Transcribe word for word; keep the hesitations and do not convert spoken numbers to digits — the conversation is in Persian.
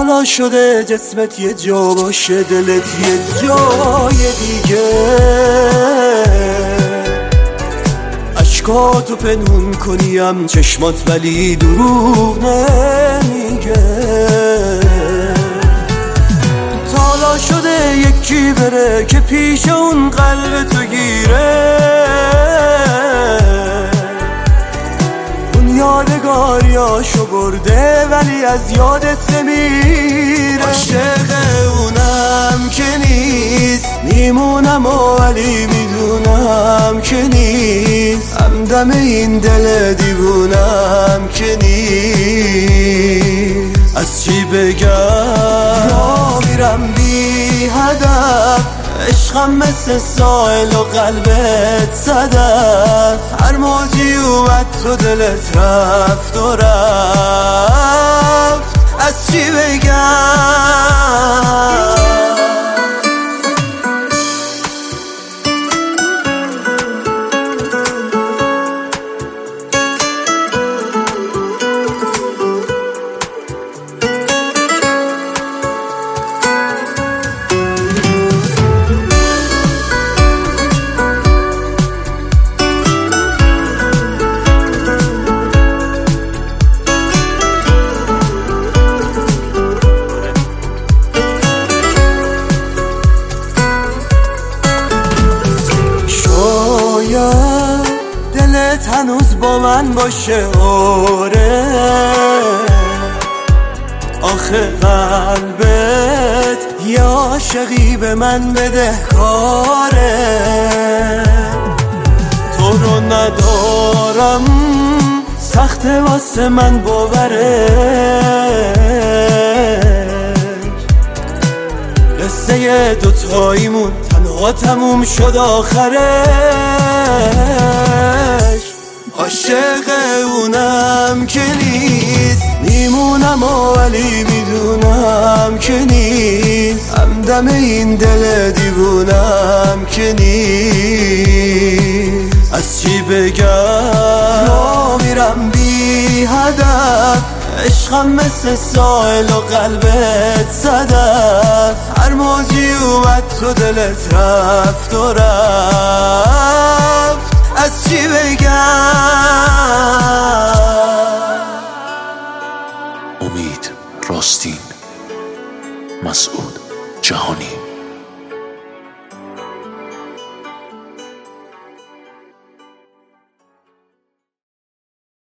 حالا شده جسمت یه جا باشه، دلت یه جای دیگه، اشکاتو پنهون کنیم چشمات ولی دروغ نمیگه. حالا شده یکی بره که پیش اون قلب تو گیره، اون یادگاریاشو برده ولی از یادت نمیره. عاشق اونم که نیست، میمونم و ولی میدونم که نیست، همدم این دل دیوونم که نیست. از چی بگم را میرم بی هدف، عشقم مثل سایل و قلبت صدف، هر موجی اومد تو دلت رفت و رفت. از چی بگم دلت هنوز با من باشه، آره آخه قلبت یه عاشقی به من بده کاره. تو رو ندارم سخته واسه من باوره، قصه دوتاییمون تنها تموم شد آخرش. عاشق اونم که نیست، میمونم و ولی میدونم که نیست، همدم این دل دیوونم که نیست. از چی بگم را میرم بی هدف، عشقم مثل سایل و قلبت صدف، هر موجی اومد تو دلت رفت و رفت. از چی بگم امید راستین، مسعود جهانی.